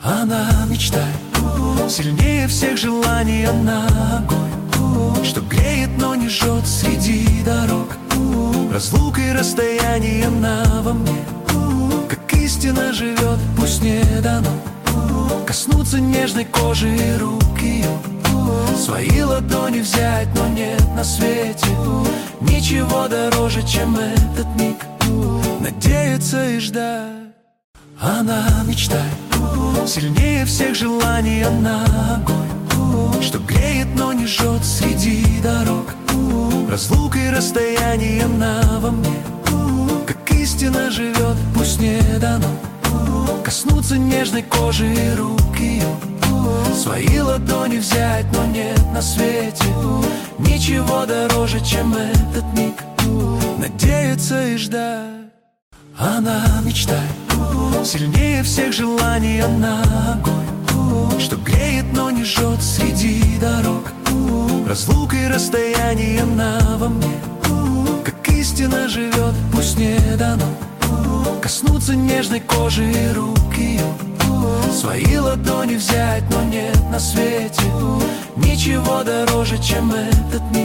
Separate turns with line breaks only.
Она мечтает, сильнее всех желаний она огонь, что греет, но не жжет среди дорог. Разлука и расстояние она во мне, как истина живет, пусть не дано коснуться нежной кожи и рук ее. Свои ладони взять, но нет на свете ничего дороже, чем этот миг. Надеяться и ждать. Она мечтает, сильнее всех желаний она огонь, что греет, но не жжет среди дорог. Разлука и расстояние она во мне, как истина живет, пусть не дано коснуться нежной кожи и рук ее. Свои ладони взять, но нет на свете ничего дороже, чем этот миг. Надеяться и ждать. Она мечтает, сильнее всех желаний она огонь, что греет, но не жжет среди дорог. Разлука и расстояние она во мне, как истина живет, пусть не дано коснуться нежной кожи и рук ее. Свои ладони взять, но нет на свете ничего дороже, чем этот миг.